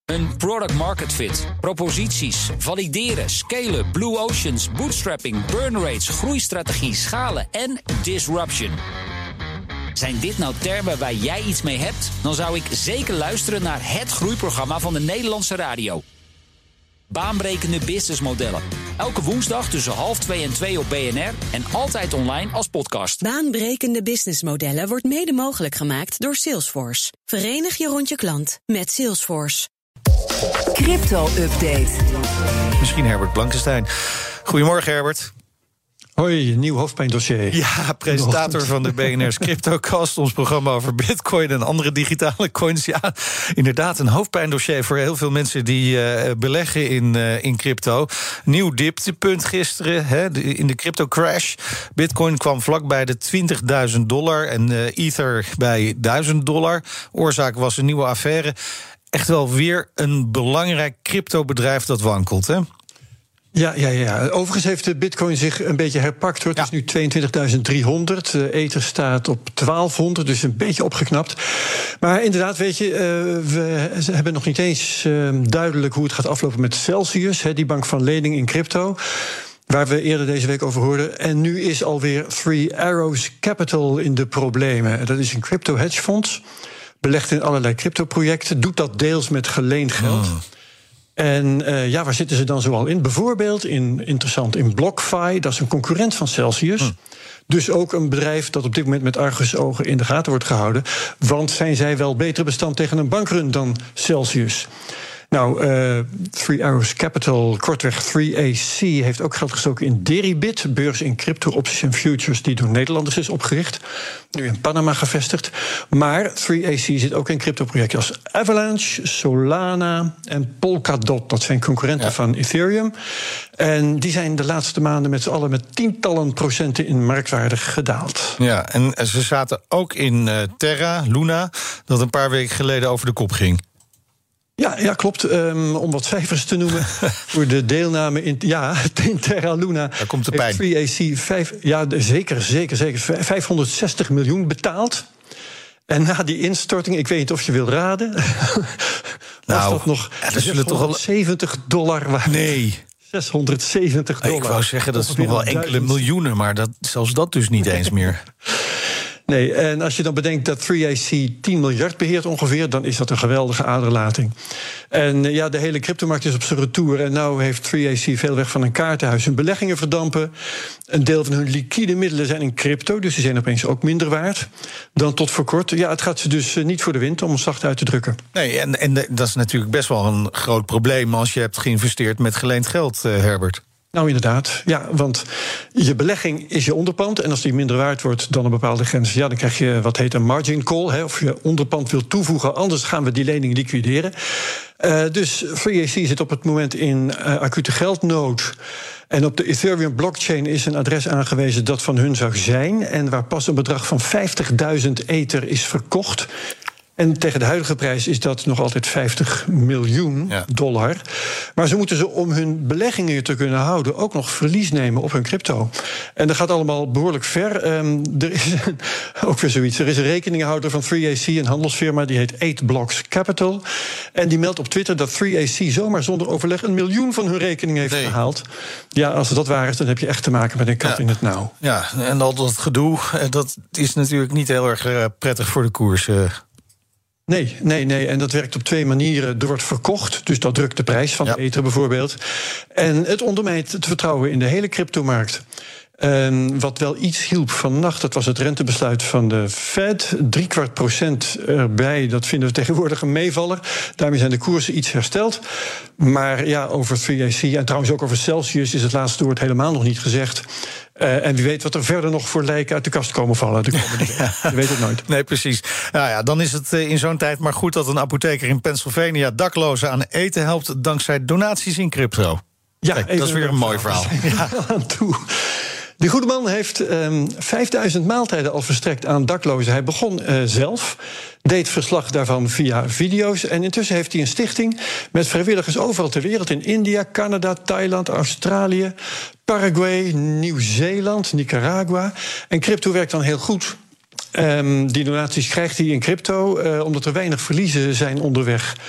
Een product market fit, proposities, valideren, scalen, blue oceans, bootstrapping, burn rates, groeistrategie, schalen en disruption. Zijn dit nou termen waar jij iets mee hebt? Dan zou ik zeker luisteren naar het groeiprogramma van de Nederlandse radio. Baanbrekende businessmodellen. Elke woensdag tussen 12:30 en 2 op BNR en altijd online als podcast. Baanbrekende businessmodellen wordt mede mogelijk gemaakt door Salesforce. Verenig je rond je klant met Salesforce. Crypto-update. Misschien Herbert Blankenstein. Goedemorgen, Herbert. Hoi, nieuw hoofdpijndossier. Ja, presentator van de BNR's CryptoCast, ons programma over Bitcoin en andere digitale coins. Ja, inderdaad, een hoofdpijndossier voor heel veel mensen die beleggen in crypto. Nieuw dieptepunt gisteren in de crypto crash. Bitcoin kwam vlak bij de $20.000 en Ether bij $1.000. Oorzaak was een nieuwe affaire. Echt wel weer een belangrijk cryptobedrijf dat wankelt, hè? Ja. Overigens heeft de Bitcoin zich een beetje herpakt, hoor. Het is nu 22.300. Ether staat op 1200, dus een beetje opgeknapt. Maar inderdaad, weet je, we hebben nog niet eens duidelijk hoe het gaat aflopen met Celsius, die bank van lening in crypto, waar we eerder deze week over hoorden. En nu is alweer Three Arrows Capital in de problemen. Dat is een crypto-hedgefonds, belegt in allerlei cryptoprojecten, doet dat deels met geleend geld. En waar zitten ze dan zoal in? Bijvoorbeeld in BlockFi, dat is een concurrent van Celsius. Dus ook een bedrijf dat op dit moment met argusogen in de gaten wordt gehouden. Want zijn zij wel beter bestand tegen een bankrun dan Celsius? Nou, Three Arrows Capital, kortweg 3AC, heeft ook geld gestoken in Deribit, beurs in crypto-opties en futures die door Nederlanders is opgericht. Nu in Panama gevestigd. Maar 3AC zit ook in cryptoprojecten als Avalanche, Solana en Polkadot. Dat zijn concurrenten van Ethereum. En die zijn de laatste maanden met z'n allen met tientallen procenten in marktwaarde gedaald. Ja, en ze zaten ook in Terra, Luna, dat een paar weken geleden over de kop ging. Ja, klopt. Om wat cijfers te noemen voor de deelname in Terra Luna. Daar komt de pijn. 3AC zeker 560 miljoen betaald. En na die instorting, ik weet niet of je wil raden, was dat nog $670 waard. Nee. $670. Ik wou zeggen, dat is nog wel enkele miljoenen, maar zelfs dat dus niet eens meer. Nee, en als je dan bedenkt dat 3AC 10 miljard beheert ongeveer, dan is dat een geweldige aderlating. En de hele cryptomarkt is op zijn retour. En nou heeft 3AC veel weg van een kaartenhuis. Hun beleggingen verdampen. Een deel van hun liquide middelen zijn in crypto, dus die zijn opeens ook minder waard dan tot voor kort. Ja, het gaat ze dus niet voor de wind, om het zacht uit te drukken. Nee, en dat is natuurlijk best wel een groot probleem als je hebt geïnvesteerd met geleend geld, Herbert. Nou, inderdaad. Ja, want je belegging is je onderpand. En als die minder waard wordt dan een bepaalde grens, dan krijg je wat heet een margin call. Of je onderpand wilt toevoegen, anders gaan we die lening liquideren. Dus 3AC zit op het moment in acute geldnood. En op de Ethereum blockchain is een adres aangewezen dat van hun zou zijn. En waar pas een bedrag van 50.000 ether is verkocht. En tegen de huidige prijs is dat nog altijd $50 miljoen. Maar ze moeten om hun beleggingen te kunnen houden ook nog verlies nemen op hun crypto. En dat gaat allemaal behoorlijk ver. Er is ook weer zoiets. Er is een rekeninghouder van 3AC, een handelsfirma, die heet 8 Blocks Capital. En die meldt op Twitter dat 3AC zomaar zonder overleg $1 miljoen van hun rekening heeft gehaald. Ja, als het dat waar is, dan heb je echt te maken met een kat in het nauw. Ja, en al dat gedoe, dat is natuurlijk niet heel erg prettig voor de koers. Nee. En dat werkt op twee manieren. Er wordt verkocht, dus dat drukt de prijs van de ether bijvoorbeeld. En het ondermijnt het vertrouwen in de hele cryptomarkt. Wat wel iets hielp vannacht, dat was het rentebesluit van de Fed. 0,75% erbij, dat vinden we tegenwoordig een meevaller. Daarmee zijn de koersen iets hersteld. Maar over 3AC en trouwens ook over Celsius is het laatste woord helemaal nog niet gezegd. En wie weet wat er verder nog voor lijken uit de kast komen vallen. Je weet het nooit. Nee, precies. Nou ja, dan is het in zo'n tijd maar goed dat een apotheker in Pennsylvania daklozen aan eten helpt dankzij donaties in crypto. Ja, kijk, dat is weer een mooi verhaal. Aan toe. Die goede man heeft 5000 maaltijden al verstrekt aan daklozen. Hij begon zelf, deed verslag daarvan via video's. En intussen heeft hij een stichting met vrijwilligers overal ter wereld. In India, Canada, Thailand, Australië, Paraguay, Nieuw-Zeeland, Nicaragua. En crypto werkt dan heel goed. Die donaties krijgt hij in crypto, omdat er weinig verliezen zijn onderweg.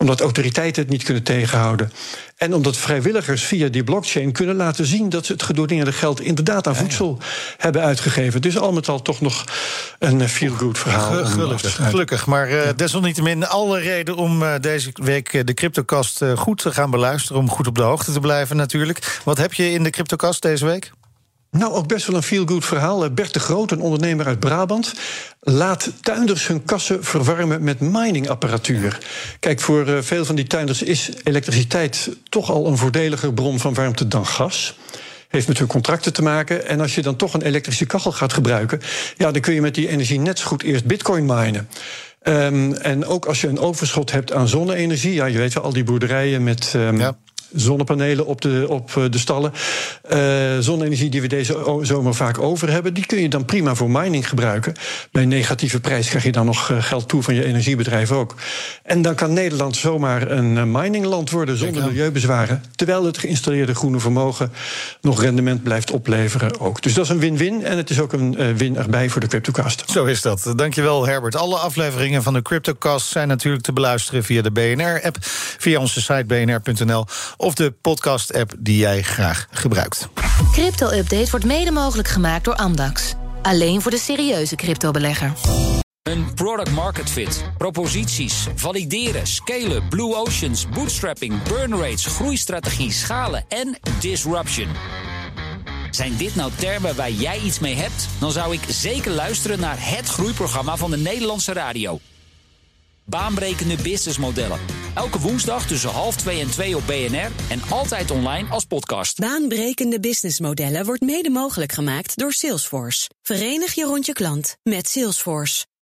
Omdat autoriteiten het niet kunnen tegenhouden. En omdat vrijwilligers via die blockchain kunnen laten zien dat ze het gedoneerde geld inderdaad aan voedsel hebben uitgegeven. Dus al met al toch nog een feel-good verhaal. Gelukkig. Maar desalniettemin alle reden om deze week de CryptoCast goed te gaan beluisteren. Om goed op de hoogte te blijven natuurlijk. Wat heb je in de CryptoCast deze week? Nou, ook best wel een feel-good verhaal. Bert de Groot, een ondernemer uit Brabant, laat tuinders hun kassen verwarmen met miningapparatuur. Kijk, voor veel van die tuinders is elektriciteit toch al een voordeliger bron van warmte dan gas. Heeft met hun contracten te maken. En als je dan toch een elektrische kachel gaat gebruiken, ja, dan kun je met die energie net zo goed eerst bitcoin minen. En ook als je een overschot hebt aan zonne-energie, ja, je weet wel, al die boerderijen met zonnepanelen op de stallen. Zonne-energie die we deze zomer vaak over hebben, die kun je dan prima voor mining gebruiken. Bij negatieve prijs krijg je dan nog geld toe van je energiebedrijf ook. En dan kan Nederland zomaar een miningland worden zonder milieubezwaren, terwijl het geïnstalleerde groene vermogen nog rendement blijft opleveren ook. Dus dat is een win-win en het is ook een win erbij voor de CryptoCast. Zo is dat. Dankjewel, Herbert. Alle afleveringen van de CryptoCast zijn natuurlijk te beluisteren via de BNR-app, via onze site bnr.nl of de podcast-app die jij graag gebruikt. Crypto-update wordt mede mogelijk gemaakt door Amdax. Alleen voor de serieuze cryptobelegger. Een product market fit, proposities, valideren, scalen, blue oceans, bootstrapping, burn rates, groeistrategie, schalen en disruption. Zijn dit nou termen waar jij iets mee hebt? Dan zou ik zeker luisteren naar het groeiprogramma van de Nederlandse radio. Baanbrekende businessmodellen. Elke woensdag tussen 1:30 en 2 op BNR en altijd online als podcast. Baanbrekende businessmodellen wordt mede mogelijk gemaakt door Salesforce. Verenig je rond je klant met Salesforce.